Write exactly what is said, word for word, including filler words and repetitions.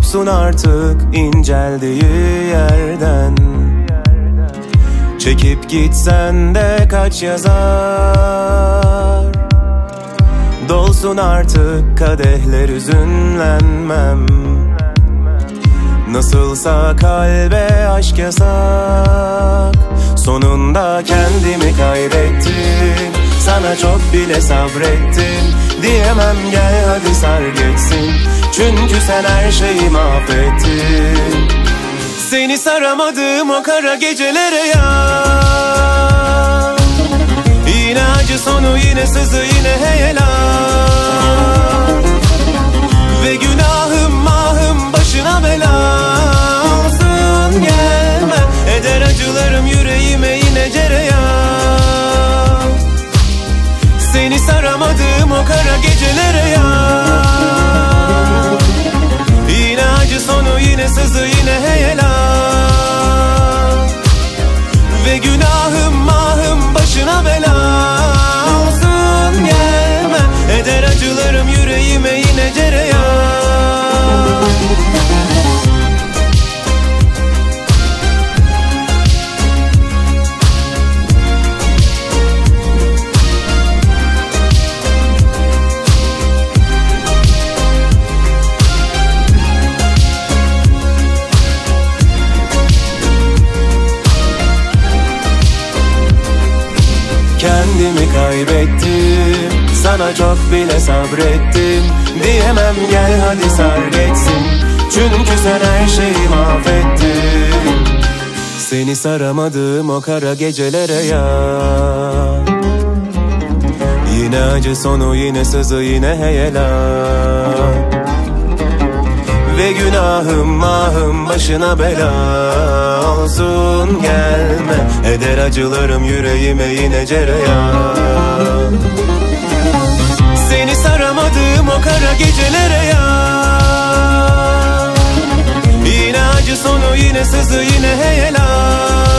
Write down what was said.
kopsun artık inceldiği yerden. Çekip gitsen de kaç yazar. Dolsun artık kadehler, üzünlenmem. Nasılsa kalbe aşk yasak. Sonunda kendimi kaybettim. Sana çok bile sabrettim. Diyemem gel hadi sar geçsin. Çünkü sen her şeyi mahvettin. Seni saramadım o kara gecelere ya. Yine acı sonu, yine sızı, yine heyelan. Ve günahım mahım başına bela olsun, gelme. Eder acılarım yüreğime yine cereyan. Seni saramadım o kara gecelere ya. Yine acı sonu, yine sızı, yine heyelan. Ve günahım mahım başına bela olsun, gelme. Eder acılarım yüreğime yine cereyan. Kendimi kaybettim. Sana çok bile sabrettim. Diyemem gel hadi sar geçsin. Çünkü sen her şeyi mahvettin. Seni saramadım o kara gecelere ya. Yine acı sonu, yine sızı, yine heyelan. Ve günahım mahım başına bela olsun, gelme. Eder acılarım yüreğime yine cereyan. Seni saramadım o kara gecelere ya. Yine acı sonu, yine sızı, yine heyelan.